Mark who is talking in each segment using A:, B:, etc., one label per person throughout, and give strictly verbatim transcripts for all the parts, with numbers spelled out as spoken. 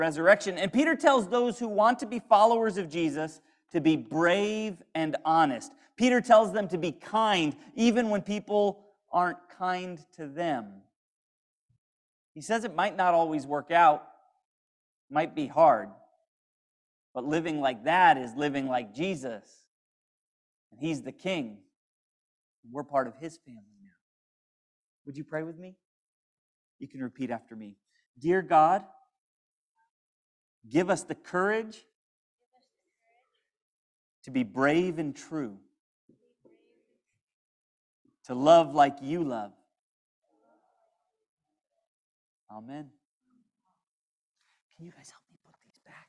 A: resurrection. And Peter tells those who want to be followers of Jesus to be brave and honest. Peter tells them to be kind, even when people aren't kind to them. He says it might not always work out, might be hard, but living like that is living like Jesus. And he's the king. We're part of his family now. Would you pray with me? You can repeat after me. Dear God, give us the courage to be brave and true, to love like you love. Amen. Can you guys help me put these back?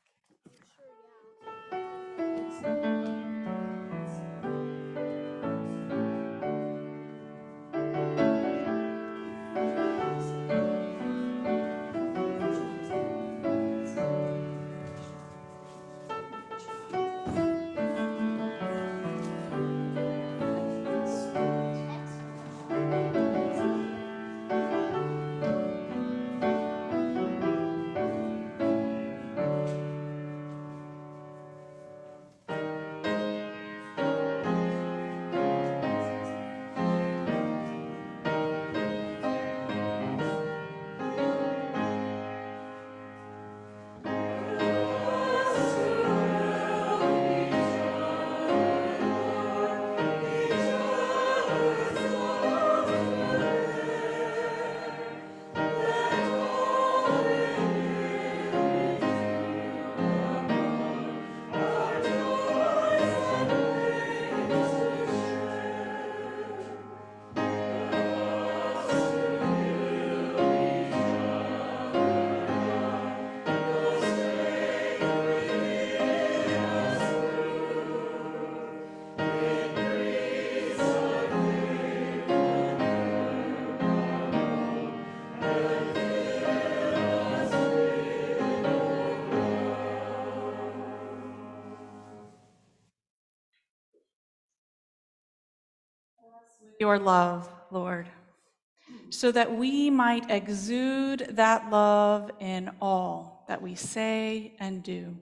B: Your love, Lord, so that we might exude that love in all that we say and do.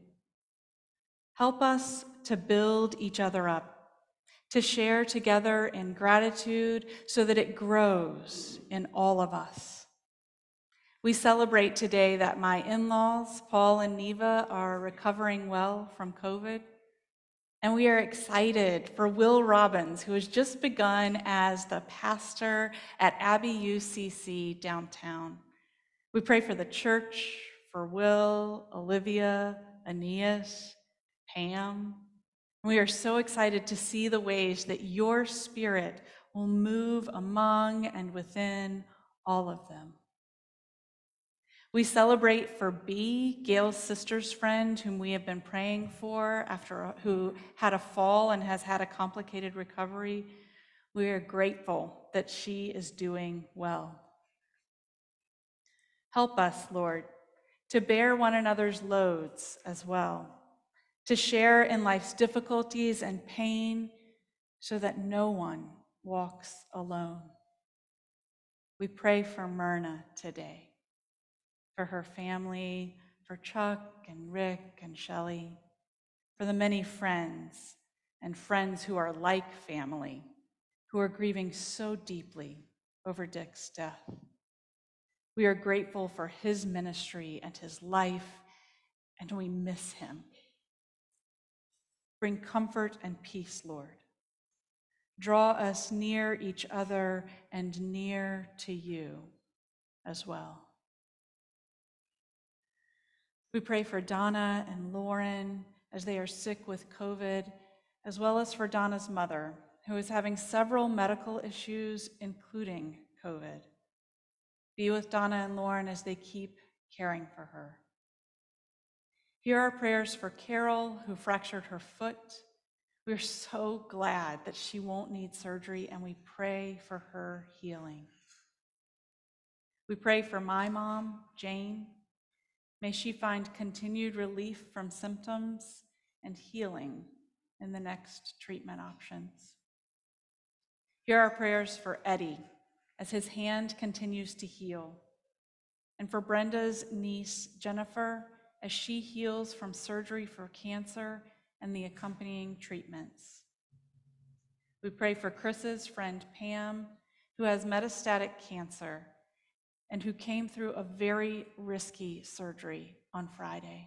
B: Help us to build each other up, to share together in gratitude so that it grows in all of us. We celebrate today that my in-laws, Paul and Neva, are recovering well from COVID. And we are excited for Will Robbins, who has just begun as the pastor at Abbey U C C downtown. We pray for the church, for Will, Olivia, Aeneas, Pam. We are so excited to see the ways that your Spirit will move among and within all of them. We celebrate for B, Gail's sister's friend, whom we have been praying for, after who had a fall and has had a complicated recovery. We are grateful that she is doing well. Help us, Lord, to bear one another's loads as well, to share in life's difficulties and pain so that no one walks alone. We pray for Myrna today, for her family, for Chuck and Rick and Shelley, for the many friends and friends who are like family, who are grieving so deeply over Dick's death. We are grateful for his ministry and his life, and we miss him. Bring comfort and peace, Lord. Draw us near each other and near to you as well. We pray for Donna and Lauren as they are sick with COVID, as well as for Donna's mother, who is having several medical issues, including COVID. Be with Donna and Lauren as they keep caring for her. Hear our prayers for Carol, who fractured her foot. We're so glad that she won't need surgery, and we pray for her healing. We pray for my mom, Jane. May she find continued relief from symptoms and healing in the next treatment options. Hear our prayers for Eddie as his hand continues to heal, and for Brenda's niece, Jennifer, as she heals from surgery for cancer and the accompanying treatments. We pray for Chris's friend Pam, who has metastatic cancer and who came through a very risky surgery on Friday.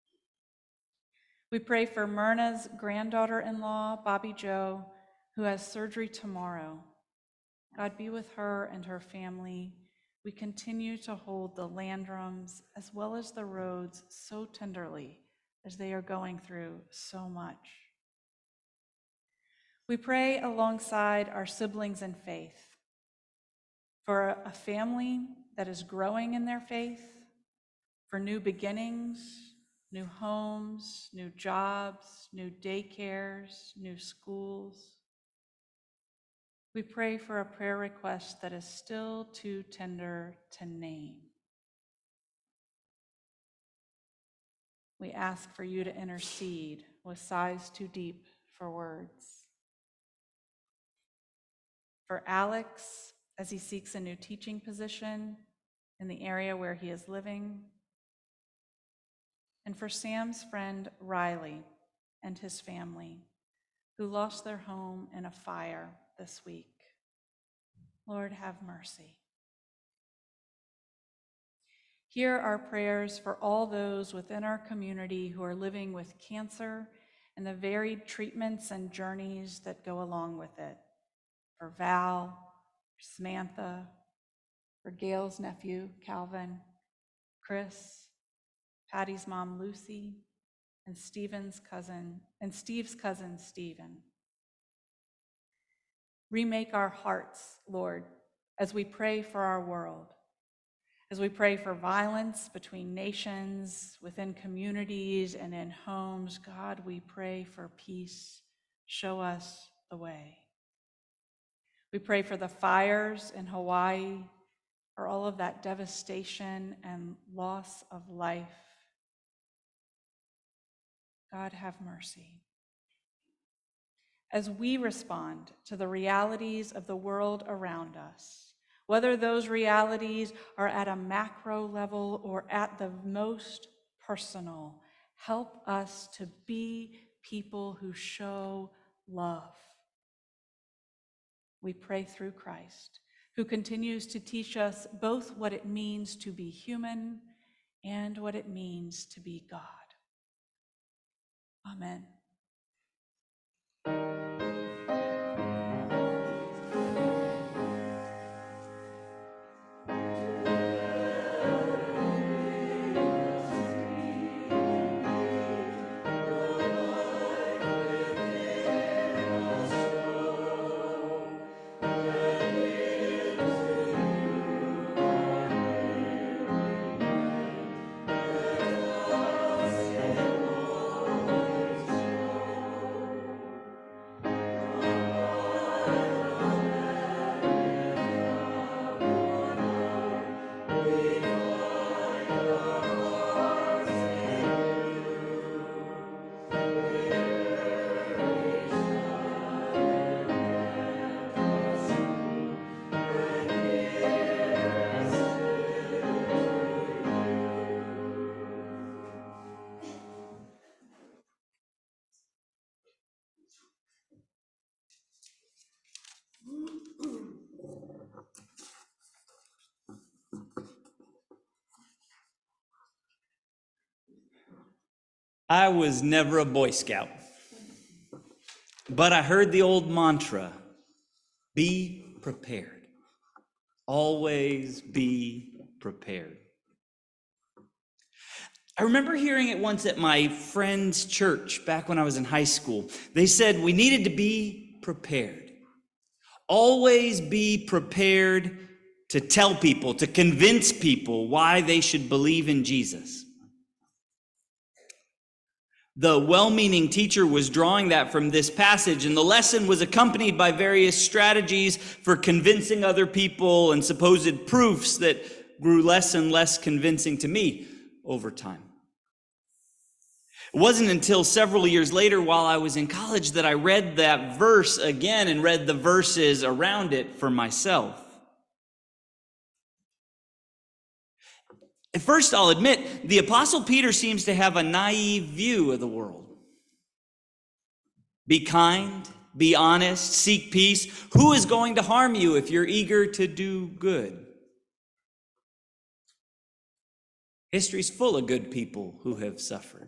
B: We pray for Myrna's granddaughter-in-law, Bobby Jo, who has surgery tomorrow. God be with her and her family. We continue to hold the Landrums as well as the Rhodes so tenderly as they are going through so much. We pray alongside our siblings in faith for a family that is growing in their faith, for new beginnings, new homes, new jobs, new daycares, new schools. We pray for a prayer request that is still too tender to name. We ask for you to intercede with sighs too deep for words. For Alex, as he seeks a new teaching position in the area where he is living. And for Sam's friend Riley and his family, who lost their home in a fire this week. Lord, have mercy. Hear our prayers for all those within our community who are living with cancer and the varied treatments and journeys that go along with it. For Val, for Samantha, for Gail's nephew, Calvin, Chris, Patty's mom, Lucy, and Stephen's cousin, and Steve's cousin, Stephen. Remake our hearts, Lord, as we pray for our world, as we pray for violence between nations, within communities, and in homes. God, we pray for peace. Show us the way. We pray for the fires in Hawaii, for all of that devastation and loss of life. God, have mercy. As we respond to the realities of the world around us, whether those realities are at a macro level or at the most personal, help us to be people who show love. We pray through Christ, who continues to teach us both what it means to be human and what it means to be God. Amen.
A: I was never a Boy Scout, but I heard the old mantra, be prepared. Always be prepared. I remember hearing it once at my friend's church back when I was in high school. They said we needed to be prepared. Always be prepared to tell people, to convince people why they should believe in Jesus. The well-meaning teacher was drawing that from this passage, and the lesson was accompanied by various strategies for convincing other people and supposed proofs that grew less and less convincing to me over time. It wasn't until several years later, while I was in college, that I read that verse again and read the verses around it for myself. At first, I'll admit, the Apostle Peter seems to have a naive view of the world. Be kind, be honest, seek peace. Who is going to harm you if you're eager to do good? History's full of good people who have suffered.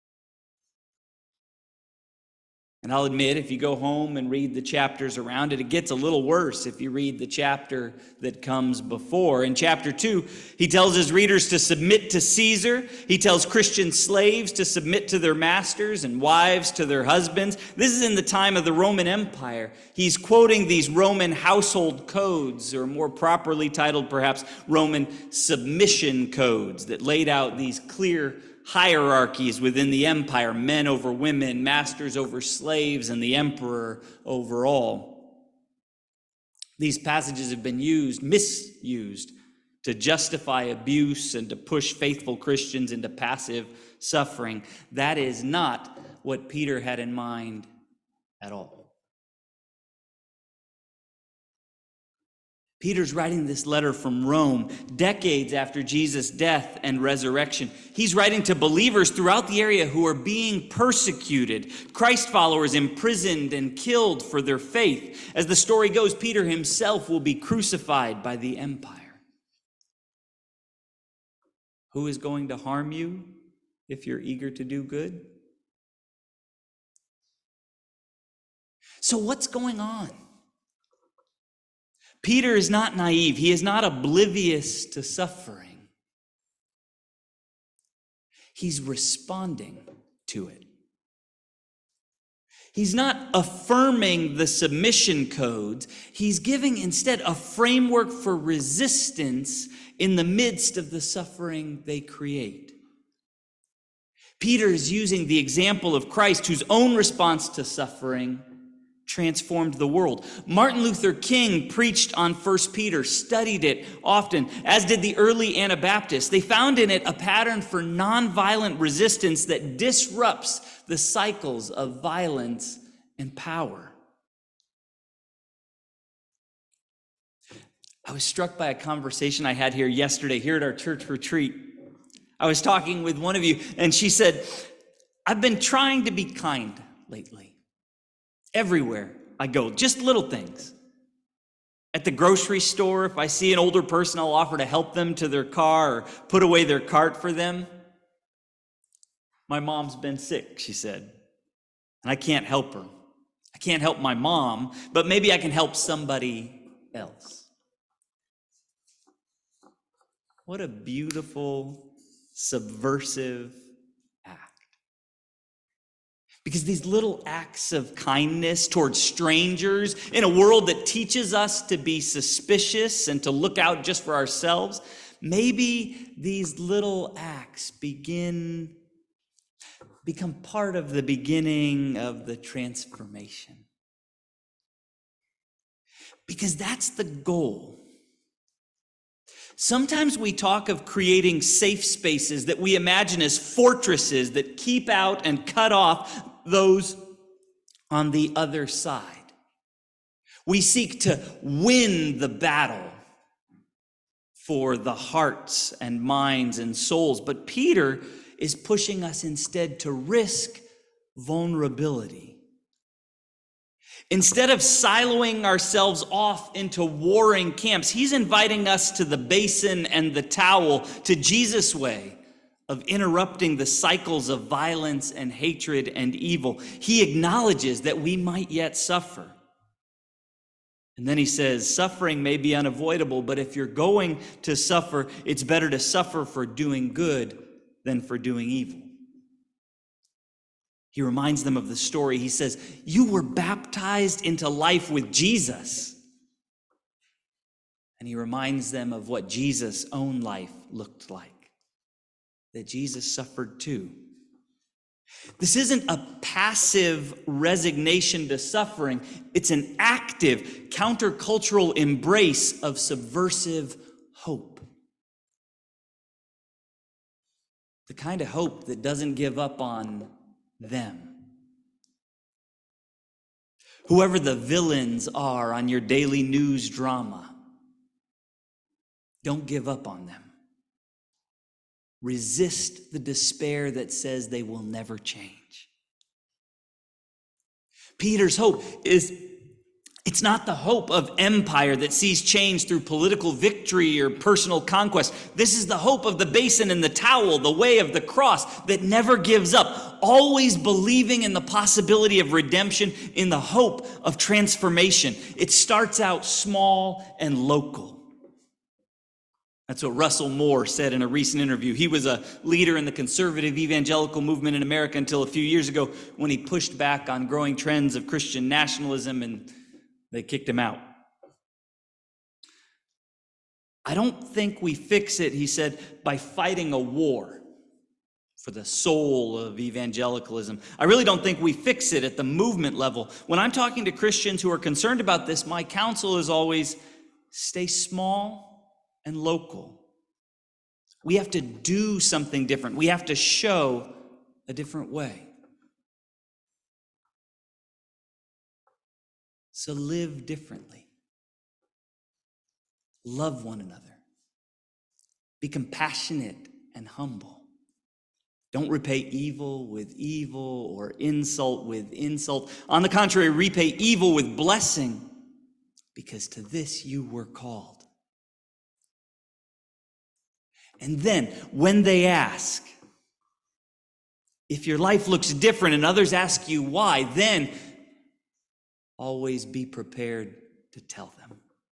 A: And I'll admit, if you go home and read the chapters around it, it gets a little worse if you read the chapter that comes before. In chapter two, he tells his readers to submit to Caesar. He tells Christian slaves to submit to their masters and wives to their husbands. This is in the time of the Roman Empire. He's quoting these Roman household codes, or more properly titled perhaps Roman submission codes, that laid out these clear hierarchies within the empire: men over women, masters over slaves, and the emperor over all. These passages have been used, misused, to justify abuse and to push faithful Christians into passive suffering. That is not what Peter had in mind at all. Peter's writing this letter from Rome decades after Jesus' death and resurrection. He's writing to believers throughout the area who are being persecuted, Christ followers imprisoned and killed for their faith. As the story goes, Peter himself will be crucified by the empire. Who is going to harm you if you're eager to do good? So what's going on? Peter is not naive. He is not oblivious to suffering. He's responding to it. He's not affirming the submission codes. He's giving instead a framework for resistance in the midst of the suffering they create. Peter is using the example of Christ, whose own response to suffering transformed the world. Martin Luther King preached on First Peter, studied it often, as did the early Anabaptists. They found in it a pattern for nonviolent resistance that disrupts the cycles of violence and power. I was struck by a conversation I had here yesterday, here at our church retreat. I was talking with one of you, and she said, "I've been trying to be kind lately. Everywhere I go, just little things. At the grocery store, if I see an older person, I'll offer to help them to their car or put away their cart for them. My mom's been sick," she said, "and I can't help her. I can't help my mom, but maybe I can help somebody else." What a beautiful, subversive act. Because these little acts of kindness towards strangers in a world that teaches us to be suspicious and to look out just for ourselves, maybe these little acts begin, become part of the beginning of the transformation. Because that's the goal. Sometimes we talk of creating safe spaces that we imagine as fortresses that keep out and cut off those on the other side. We seek to win the battle for the hearts and minds and souls, but Peter is pushing us instead to risk vulnerability. Instead of siloing ourselves off into warring camps, he's inviting us to the basin and the towel, to Jesus' way of interrupting the cycles of violence and hatred and evil. He acknowledges that we might yet suffer. And then he says, suffering may be unavoidable, but if you're going to suffer, it's better to suffer for doing good than for doing evil. He reminds them of the story. He says, you were baptized into life with Jesus. And he reminds them of what Jesus' own life looked like, that Jesus suffered too. This isn't a passive resignation to suffering. It's an active, countercultural embrace of subversive hope. The kind of hope that doesn't give up on them. Whoever the villains are on your daily news drama, don't give up on them. Resist the despair that says they will never change. Peter's hope is, it's not the hope of empire that sees change through political victory or personal conquest. This is the hope of the basin and the towel, the way of the cross that never gives up, always believing in the possibility of redemption, in the hope of transformation. It starts out small and local. That's what Russell Moore said in a recent interview. He was a leader in the conservative evangelical movement in America until a few years ago when he pushed back on growing trends of Christian nationalism and they kicked him out. I don't think we fix it, he said, by fighting a war for the soul of evangelicalism. I really don't think we fix it at the movement level. When I'm talking to Christians who are concerned about this, my counsel is always stay small and local. We have to do something different. We have to show a different way. So live differently. Love one another. Be compassionate and humble. Don't repay evil with evil or insult with insult. On the contrary, repay evil with blessing, because to this you were called. And then, when they ask, if your life looks different and others ask you why, then always be prepared to tell them.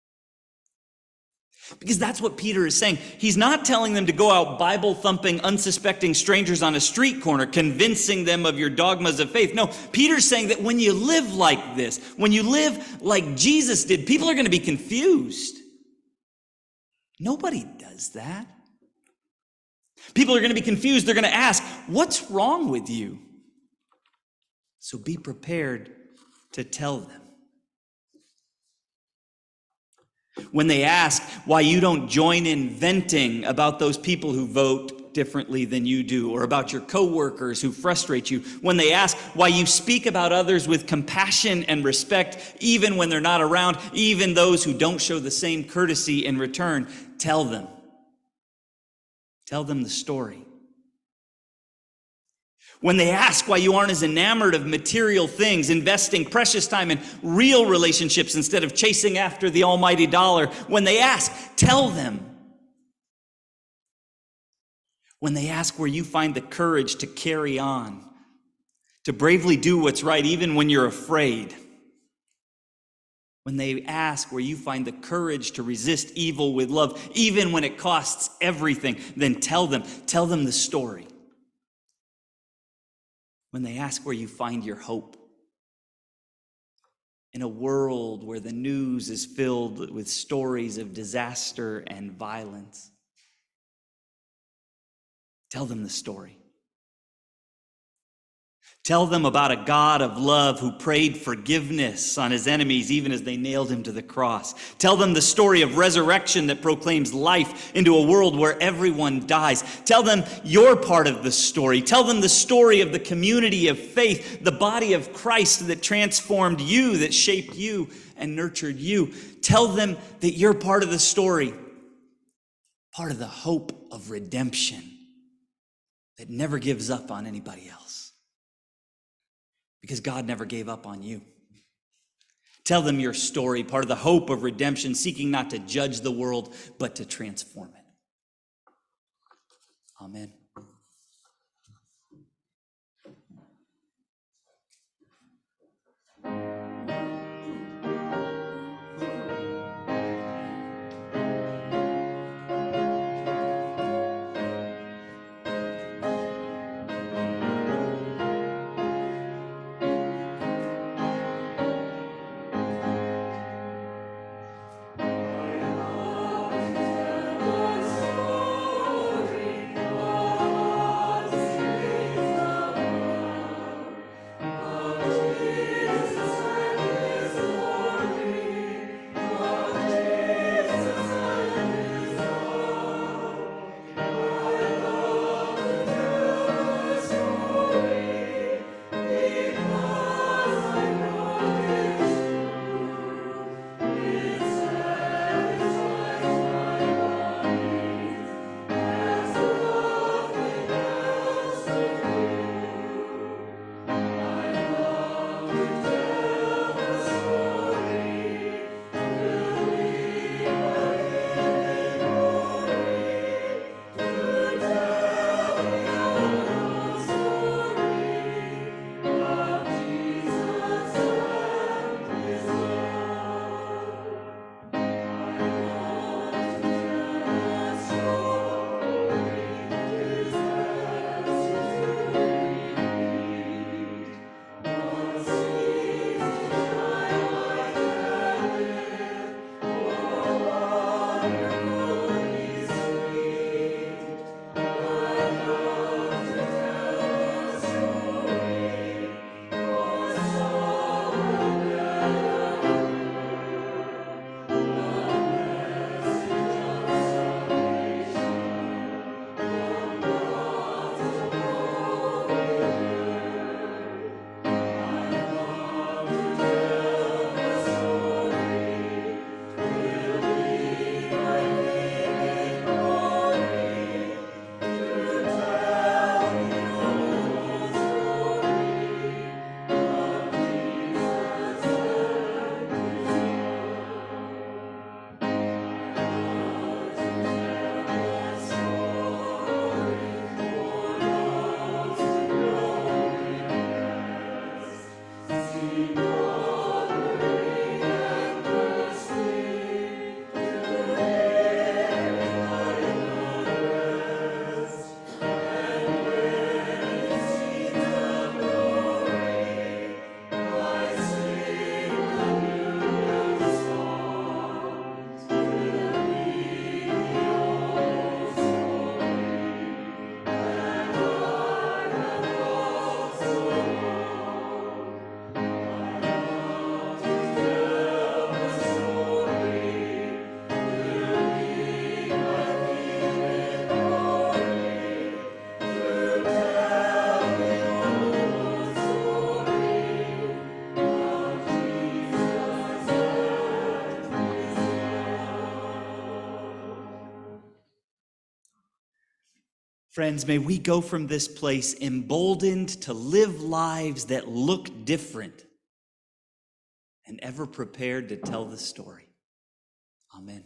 A: Because that's what Peter is saying. He's not telling them to go out Bible-thumping, unsuspecting strangers on a street corner, convincing them of your dogmas of faith. No, Peter's saying that when you live like this, when you live like Jesus did, people are going to be confused. Nobody does that. People are going to be confused. They're going to ask, what's wrong with you? So be prepared to tell them. When they ask why you don't join in venting about those people who vote differently than you do, or about your coworkers who frustrate you, when they ask why you speak about others with compassion and respect, even when they're not around, even those who don't show the same courtesy in return, tell them. Tell them the story. When they ask why you aren't as enamored of material things, investing precious time in real relationships instead of chasing after the almighty dollar, when they ask, tell them. When they ask where you find the courage to carry on, to bravely do what's right even when you're afraid. When they ask where you find the courage to resist evil with love, even when it costs everything, then tell them. Tell them the story. When they ask where you find your hope. In a world where the news is filled with stories of disaster and violence, tell them the story. Tell them about a God of love who prayed forgiveness on his enemies even as they nailed him to the cross. Tell them the story of resurrection that proclaims life into a world where everyone dies. Tell them your part of the story. Tell them the story of the community of faith, the body of Christ that transformed you, that shaped you and nurtured you. Tell them that you're part of the story, part of the hope of redemption that never gives up on anybody else. Because God never gave up on you. Tell them your story, part of the hope of redemption, seeking not to judge the world, but to transform it. Amen. Friends, may we go from this place emboldened to live lives that look different and ever prepared to tell the story. Amen.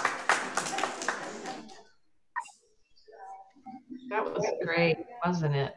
C: That was great, wasn't it?